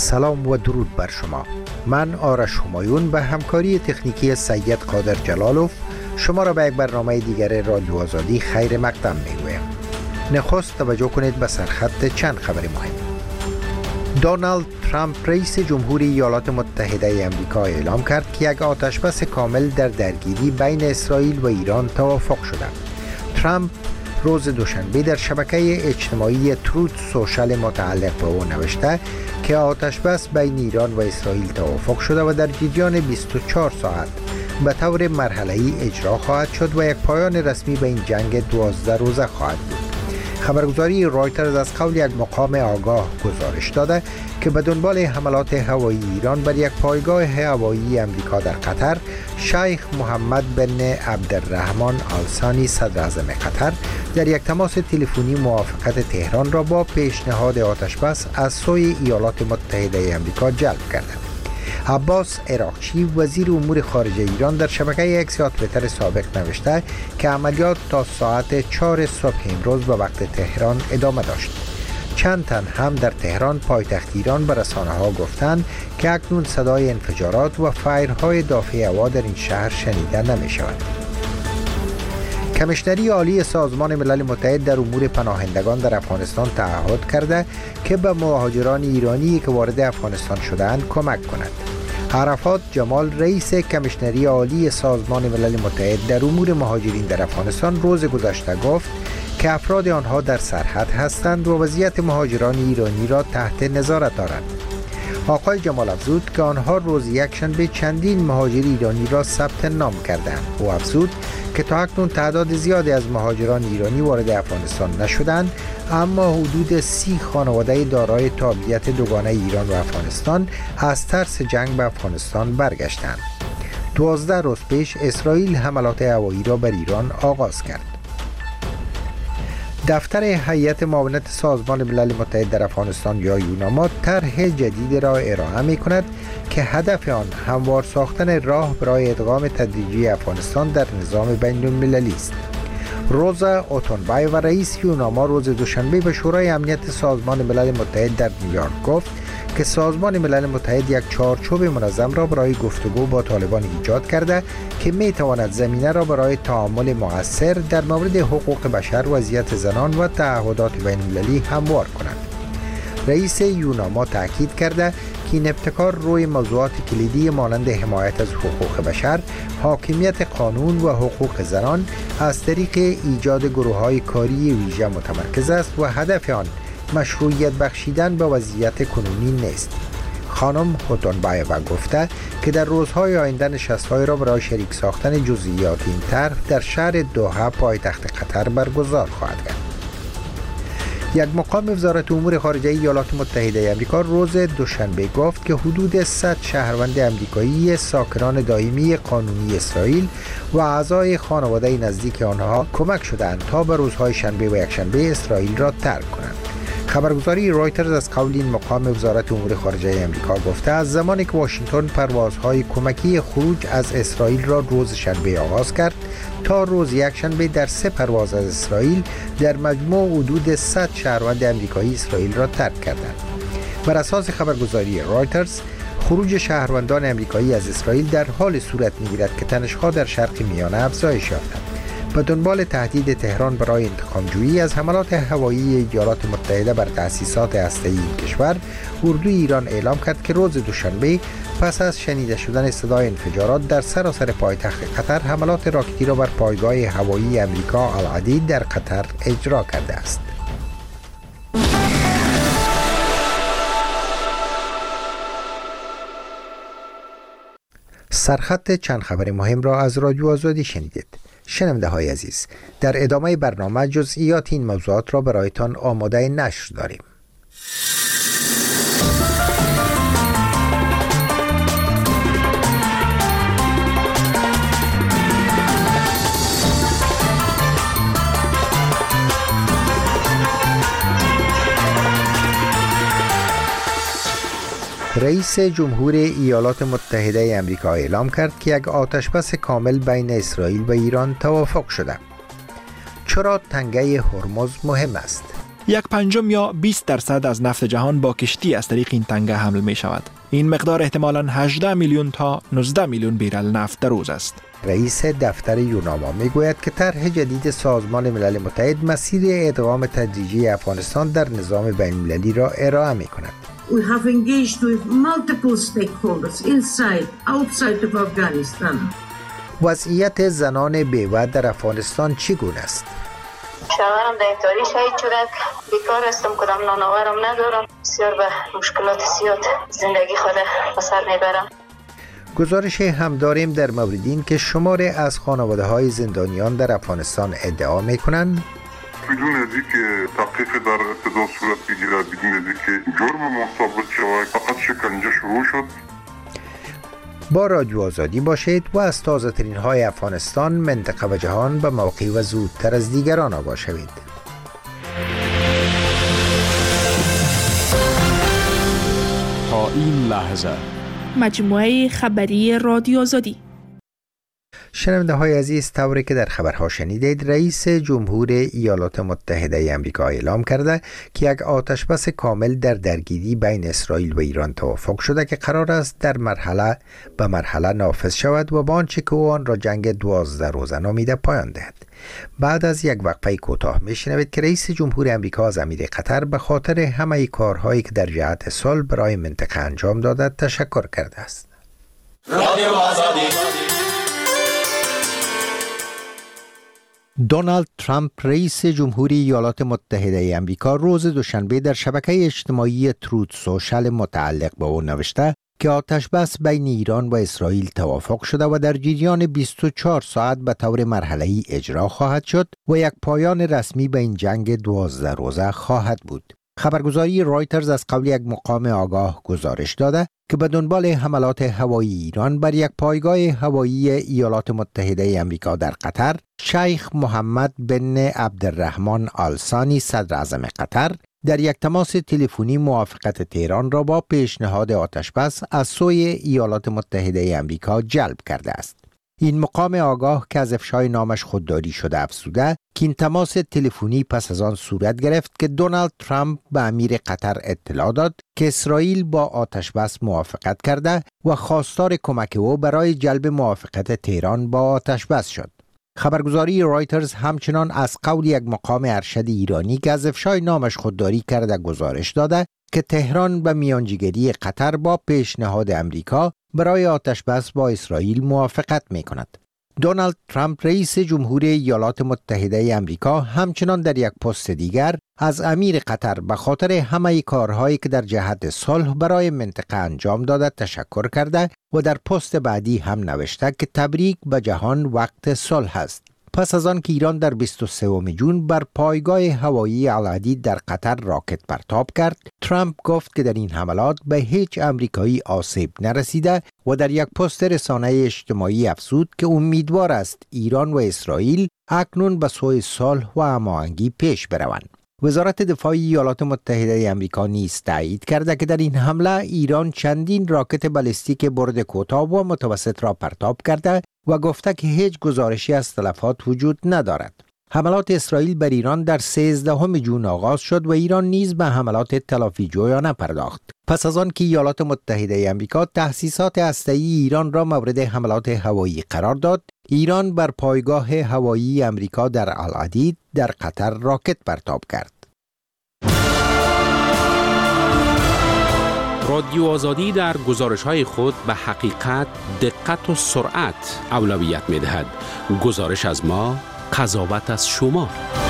سلام و درود بر شما. من آرش همایون به همکاری تکنیکی سید قادر جلالوف شما را به یک برنامه دیگر رادیو آزادی خیر مقدم میگویم. نخست توجه کنید به سرخط چند خبر مهم. دونالد ترامپ رئیس جمهوری ایالات متحده آمریکا اعلام کرد که یک آتشبس کامل در درگیری بین اسرائیل و ایران توافق شده. ترامپ روز دوشنبه در شبکه اجتماعی تروت سوشال متعلق به او نوشته که آتشبس بین ایران و اسرائیل توافق شده و در جریان 24 ساعت به طور مرحله‌ای اجرا خواهد شد و یک پایان رسمی به این جنگ 12 روزه خواهد بود. خبرگزاری رایترز از قول یک مقام آگاه گزارش داده که به دنبال حملات هوایی ایران بر یک پایگاه هوایی امریکا در قطر، شیخ محمد بن عبدالرحمن آل ثانی صدر اعظم قطر در یک تماس تلفنی موافقت تهران را با پیشنهاد آتشبس از سوی ایالات متحده آمریکا جلب کرد. عباس عراقچی وزیر امور خارجه ایران در شبکه اکس یا توییتر سابق نوشته که عملیات تا ساعت 4 صبح امروز به وقت تهران ادامه داشت. چند تن هم در تهران پایتخت ایران به رسانه‌ها گفتند که اکنون صدای انفجارات و فایرهای دافع هوا در این شهر شنیده نمی‌شود. کمیشنری عالی سازمان ملل متحد در امور پناهندگان در افغانستان تعهد کرده که به مهاجران ایرانی که وارد افغانستان شده‌اند کمک کند. عرفات جمال رئیس کمیشنری عالی سازمان ملل متحد در امور مهاجرین در افغانستان روز گذشته گفت که افراد آنها در سرحد هستند و وضعیت مهاجران ایرانی را تحت نظارت دارند. آقای جمال افزود که آنها روز یکشنبه چندین مهاجر ایرانی را ثبت نام کردند. او افزود که تا اکنون تعداد زیادی از مهاجران ایرانی وارد افغانستان نشدند، اما حدود 30 خانواده دارای تابعیت دوگانه ایران و افغانستان از ترس جنگ به افغانستان برگشتند. 12 روز پیش اسرائیل حملات هوایی را بر ایران آغاز کرد. دفتر هیئت معاونت سازمان ملل متحد در افغانستان یا یوناما طرح جدید را ارائه می کند که هدف آن هموار ساختن راه برای ادغام تدریجی افغانستان در نظام بین المللی است. روزا اوتونبای و رئیس یوناما روز دوشنبه به شورای امنیت سازمان ملل متحد در نیویورک گفت که سازمان ملل متحد یک چارچوب منظم را برای گفتگو با طالبان ایجاد کرده که می تواند زمینه را برای تعامل مؤثر در مورد حقوق بشر، وضعیت زنان و تعهدات بین المللی هموار کند. رئیس یوناما تاکید کرده که این ابتکار روی موضوعات کلیدی مانند حمایت از حقوق بشر، حاکمیت قانون و حقوق زنان از طریق ایجاد گروه‌های کاری ویژه متمرکز است و هدف آن مشروعیت بخشیدن به وضعیت کنونی نیست. خانم هوتونبایوا گفته که در روزهای آینده نشست‌های را برای شریک ساختن جزئیات این طرح در شهر دوحه پایتخت قطر برگزار خواهد کرد. یک مقام وزارت امور خارجه ایالات متحده آمریکا روز دوشنبه گفت که حدود 100 شهروند آمریکایی ساکنان دائمی قانونی اسرائیل و اعضای خانواده نزدیک آنها کمک شدند تا به روزهای شنبه و یکشنبه اسرائیل را ترک کنند. خبرگزاری رایترز از قول این مقام وزارت امور خارجه آمریکا گفته از زمانی که واشنگتن پروازهای کمکی خروج از اسرائیل را روز شنبه آغاز کرد تا روز یکشنبه در 3 پرواز از اسرائیل در مجموع حدود 100 شهروند آمریکایی اسرائیل را ترک کردند. بر اساس خبرگزاری رایترز خروج شهروندان آمریکایی از اسرائیل در حال صورت می‌گیرد که تنش‌ها در شرق میانه افزایش یافتند. به دنبال تهدید تهران برای انتقام‌جویی از حملات هوایی ایالات متحده بر تأسیسات هسته‌ای این کشور، اردوی ایران اعلام کرد که روز دوشنبه پس از شنیده شدن صدای انفجارات در سراسر پایتخت قطر حملات راکتی را بر پایگاه هوایی امریکا العدید در قطر اجرا کرده است. سرخط چند خبر مهم را از رادیو آزادی شنیدید. شنونده های عزیز، در ادامه برنامه جزئیات این موضوعات را برایتان آماده نشر داریم. رئیس جمهور ایالات متحده آمریکا اعلام کرد که یک آتشبس کامل بین اسرائیل و ایران توافق شده. چرا تنگه هرمز مهم است؟ 1/5 یا 20% از نفت جهان با کشتی از طریق این تنگه حمل می شود. این مقدار احتمالاً 18 میلیون تا 19 میلیون بیرل نفت در روز است. رئیس دفتر یوناما میگوید که طرح جدید سازمان ملل متحد مسیر ادغام تدریجی افغانستان در نظام بین‌المللی را ارائه می کند. We have engaged with multiple stakeholders inside, outside of Afghanistan. وضعیت زنان بیوه در افغانستان چگونه است؟ شوهرم در اینطوری شهید شده، بیکار هستم، کدام نانآورم ندارم، بسیار به مشکلات زیاد زندگی خود به سر میبرم. گزارش هم داریم در مورد این که شماری از خانواده های زندانیان در افغانستان ادعا میکنند بدون از اینکه تحقیق در ابتدا صورت بگیرد، بدون از اینکه جرم ما ثابت شود، فقط شکنجه شروع شد. با رادیو آزادی باشید و از تازه ترین های افغانستان، منطقه و جهان به موقع و زودتر از دیگران آگاه شوید. تا این لحظه مجموعه خبری رادیو آزادی. شنونده های عزیز، طوری که در خبرها شنیدید، رئیس جمهور ایالات متحده آمریکا اعلام کرده که یک آتشبس کامل در درگیری بین اسرائیل و ایران توافق شده که قرار است در مرحله به مرحله نافذ شود و با آنچه که او آن را جنگ 12 روزه نامیده پایان دهد. بعد از یک وقفه کوتاه میشنوید که رئیس جمهور آمریکا از امیر قطر به خاطر همه کارهایی که در جهت صلح برای منطقه انجام داده تشکر کرده است. رادیو آزادی. دونالد ترامپ رئیس جمهوری ایالات متحده آمریکا روز دوشنبه در شبکه اجتماعی تروت سوشال متعلق به او نوشته که آتشبس بین ایران و اسرائیل توافق شده و در جریان 24 ساعت به طور مرحله‌ای اجرا خواهد شد و یک پایان رسمی به این جنگ 12 روزه خواهد بود. خبرگزاری رایترز از قول یک مقام آگاه گزارش داده که به دنبال حملات هوایی ایران بر یک پایگاه هوایی ایالات متحده آمریکا در قطر، شیخ محمد بن عبدالرحمن آل ثانی صدر اعظم قطر در یک تماس تلفنی موافقت تهران را با پیشنهاد آتشبس از سوی ایالات متحده آمریکا جلب کرده است. این مقام آگاه که از افشای نامش خودداری شده افزوده که این تماس تلفنی پس از آن صورت گرفت که دونالد ترامپ به امیر قطر اطلاع داد که اسرائیل با آتشبس موافقت کرده و خواستار کمک او برای جلب موافقت تهران با آتشبس شد. خبرگزاری رایترز همچنان از قول یک مقام ارشد ایرانی که از افشای نامش خودداری کرده گزارش داده که تهران به میانجیگری قطر با پیشنهاد امریکا برای آتشبس با اسرائیل موافقت می کند. دونالد ترامپ رئیس جمهوری ایالات متحده آمریکا همچنان در یک پست دیگر از امیر قطر به خاطر همه کارهایی که در جهت صلح برای منطقه انجام داده تشکر کرده و در پست بعدی هم نوشته که تبریک به جهان، وقت صلح است. پس از آن که ایران در 23 جون بر پایگاه هوایی العدید در قطر راکت پرتاب کرد، ترامپ گفت که در این حملات به هیچ امریکایی آسیب نرسیده و در یک پست رسانه اجتماعی افزود که امیدوار است ایران و اسرائیل اکنون به سوی صلح و هماهنگی پیش بروند. وزارت دفاع ایالات متحده آمریکا نیز تایید کرده که در این حمله ایران چندین راکت بالستیک برد کوتاه و متوسط را پرتاب کرده و گفته که هیچ گزارشی از تلفات وجود ندارد. حملات اسرائیل بر ایران در 13 جون آغاز شد و ایران نیز به حملات تلافی جویانه پرداخت. پس از آن که ایالات متحده آمریکا تأسیسات هسته‌ای ایران را مورد حملات هوایی قرار داد، ایران بر پایگاه هوایی آمریکا در العدید در قطر راکت پرتاب کرد. رادیو آزادی در گزارش‌های خود به حقیقت، دقت و سرعت اولویت می‌دهد. گزارش از ما، قضاوت از شما.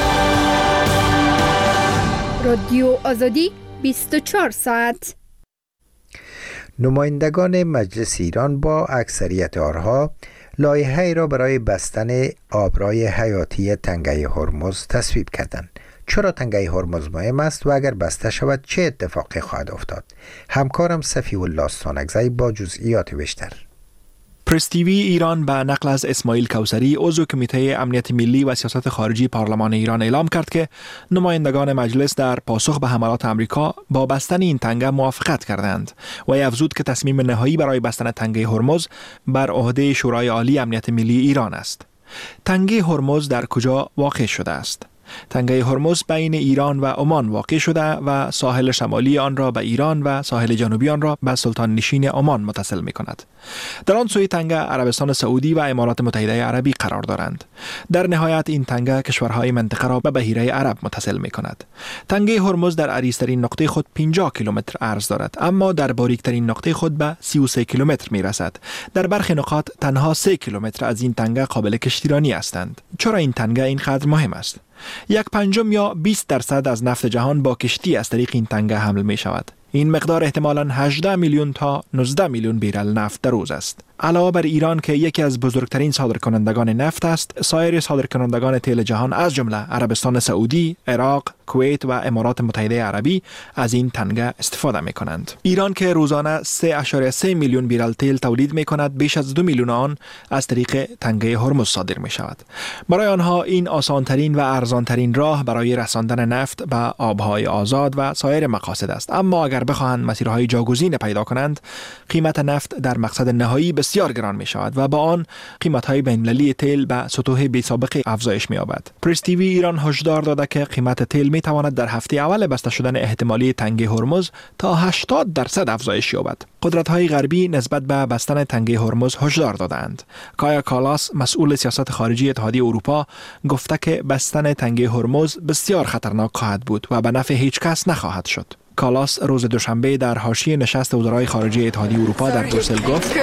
رادیو آزادی 24 ساعت. نمایندگان مجلس ایران با اکثریت آرها لایحه‌ای را برای بستن آبراه حیاتی تنگه هرمز تصویب کردند. چرا تنگه هرمز مهم است و اگر بسته شود چه اتفاقی خواهد افتاد؟ همکارم صفی الله استانکزی با جزئیات بیشتر. پرس تیوی ایران به نقل از اسماعیل کوثری عضو کمیته امنیت ملی و سیاست خارجی پارلمان ایران اعلام کرد که نمایندگان مجلس در پاسخ به حملات آمریکا با بستن این تنگه موافقت کردند و افزود که تصمیم نهایی برای بستن تنگه هرمز بر عهده شورای عالی امنیت ملی ایران است. تنگه هرمز در کجا واقع شده است؟ تنگه هرمز بین ایران و عمان واقع شده و ساحل شمالی آن را به ایران و ساحل جنوبی آن را به سلطان نشین عمان متصل می کند. در آن سوی تنگه عربستان سعودی و امارات متحده عربی قرار دارند. در نهایت این تنگه کشورهای منطقه را به بحیره عرب متصل می کند. تنگه هرمز در عریض‌ترین نقطه خود 50 کیلومتر عرض دارد، اما در باریکترین نقطه خود به 33 کیلومتر می رسد. در برخی نقاط تنها 3 کیلومتر از این تنگه قابل کشتیرانی هستند. چرا این تنگه اینقدر مهم است؟ 1/5 یا 20% از نفت جهان با کشتی از طریق این تنگه حمل می شود. این مقدار احتمالاً 18 میلیون تا 19 میلیون بیرل نفت در روز است. علاوه بر ایران که یکی از بزرگترین صادرکنندگان نفت است، سایر صادرکنندگان تیل جهان از جمله عربستان سعودی، عراق، کویت و امارات متحده عربی از این تنگه استفاده می کنند. ایران که روزانه 3.3 میلیون بیرل تیل تولید می کند، بیش از 2 میلیون آن از طریق تنگه هرمز صادر می شود. برای آنها این آسانترین و ارزانترین راه برای رساندن نفت به آبهای آزاد و سایر مقاصد است. اما اگر بخواهند مسیرهای جاگزین پیدا کنند، قیمت نفت در مقصد نهایی بسیار گران می شود و با آن قیمت‌های بین‌المللی تیل به سطوح بی‌سابقه افزایش می یابد. پرس تیوی ایران هشدار داده که قیمت تیل می تواند در هفته اول بسته شدن احتمالی تنگه هرمز تا 80% افزایش یابد. قدرت‌های غربی نسبت به بستن تنگه هرمز هشدار دادند. کایا کالاس، مسئول سیاست خارجی اتحادیه اروپا، گفته که بستن تنگه هرمز بسیار خطرناک خواهد بود و به نفع هیچ کس نخواهد شد. کالاس روز دوشنبه در حاشیه نشست وزرای خارجه اتحادیه اروپا در بروسل گفت: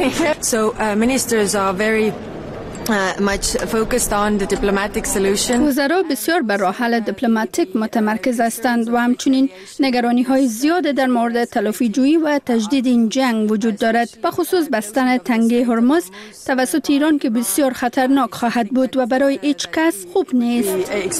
وزرا بسیار بر راه حل دیپلماتیک متمرکز هستند و همچنین نگرانی های زیاد در مورد تلافی جویی و تجدید این جنگ وجود دارد، به خصوص بستن تنگه هرمز توسط ایران که بسیار خطرناک خواهد بود و برای هیچ کس خوب نیست.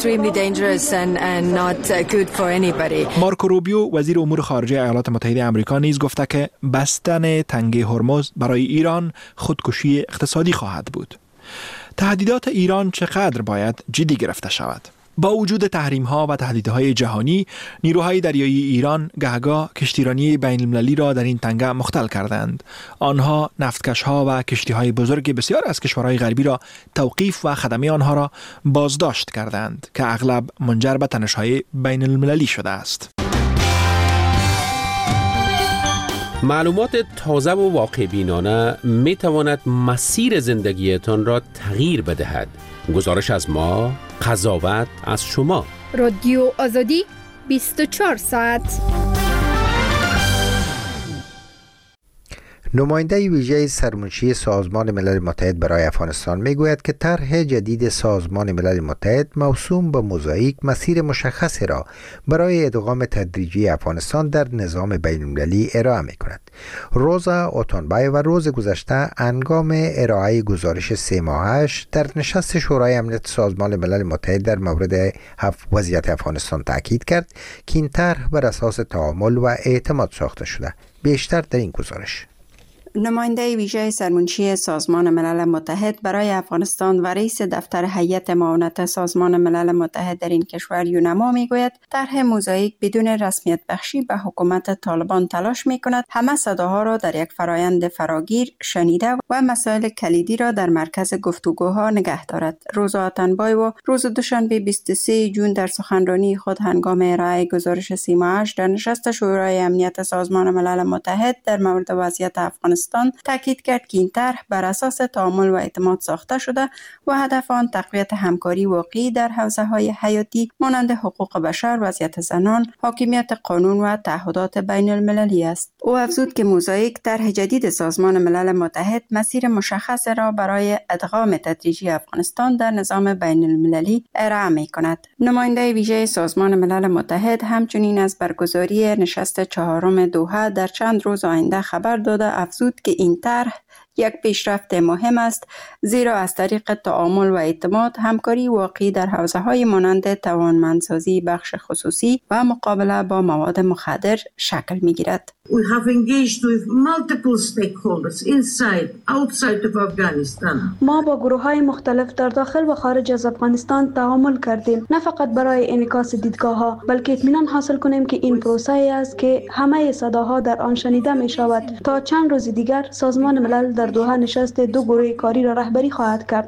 مارکو روبیو وزیر امور خارجه ایالات متحده آمریکا نیز گفته که بستن تنگه هرمز برای ایران خودکشی اقتصادی خواهد بود. تهدیدات ایران چقدر باید جدی گرفته شود؟ با وجود تحریم‌ها و تهدیدهای جهانی، نیروهای دریایی ایران گهگاه کشتیرانی بین‌المللی را در این تنگه مختل کردند. آنها نفتکش‌ها و کشتی‌های بزرگ بسیار از کشورهای غربی را توقیف و خدمه آنها را بازداشت کردند که اغلب منجر به تنش‌های بین‌المللی شده است. معلومات تازه و واقع بینانه می تواند مسیر زندگیتان را تغییر بدهد. گزارش از ما، قضاوت از شما. رادیو آزادی 24 ساعت. نماینده ویژه سرمنشی سازمان ملل متحد برای افغانستان میگوید که طرح جدید سازمان ملل متحد موسوم به موزاییک مسیر مشخصی را برای ادغام تدریجی افغانستان در نظام بین‌المللی ارائه می‌کند. روزا اوتونبای و روز گذشته هنگام ارائه گزارش 3 ماهش در نشست شورای امنیت سازمان ملل متحد در مورد وضعیت افغانستان تاکید کرد که این طرح بر اساس تعامل و اعتماد ساخته شده. بیشتر در این گزارش. نماینده ویژه سرمنشی سازمان ملل متحد برای افغانستان و رئیس دفتر هیئت معاونت سازمان ملل متحد در این کشور یونما میگوید طرح موزاییک بدون رسمیت بخشی به حکومت طالبان تلاش میکند همه صداها را در یک فرایند فراگیر شنیده و مسائل کلیدی را در مرکز گفتگوها نگه دارد. روزا اوتونبای و روز دوشنبه 23 جون در سخنرانی خود هنگام ارائه گزارش 3 ماهش در نشست شورای امنیت سازمان ملل متحد در مورد وضعیت افغانستان تاکید کرد که این طرح بر اساس تعامل و اعتماد ساخته شده و هدف آن تقویت همکاری واقعی در حوزه‌های حیاتی مانند حقوق بشر، وضعیت زنان، حاکمیت قانون و تعهدات بین المللی است. او افزود که موزاییک طرح جدید سازمان ملل متحد مسیر مشخص را برای ادغام تدریجی افغانستان در نظام بین المللی ارائه می‌کند. نماینده ویژه سازمان ملل متحد همچنین از برگزاری نشست 4 دوحه در چند روز آینده خبر داده افزود که این طرح یک پیشرفت مهم است، زیرا از طریق تعامل و اعتماد همکاری واقعی در حوزه‌های مانند توانمندسازی بخش خصوصی و مقابله با مواد مخدر شکل می‌گیرد. We have engaged with multiple stakeholders inside, outside of Afghanistan. ما با گروه‌های مختلف در داخل و خارج از افغانستان تعامل کردیم، نه فقط برای انعکاس دیدگاه‌ها، بلکه اطمینان حاصل کنیم که این پروسه‌ای است که همه صداها در آن شنیده می‌شود. تا چند روز دیگر سازمان ملل در دوحه نشست 2 گروه کاری را رهبری خواهد کرد.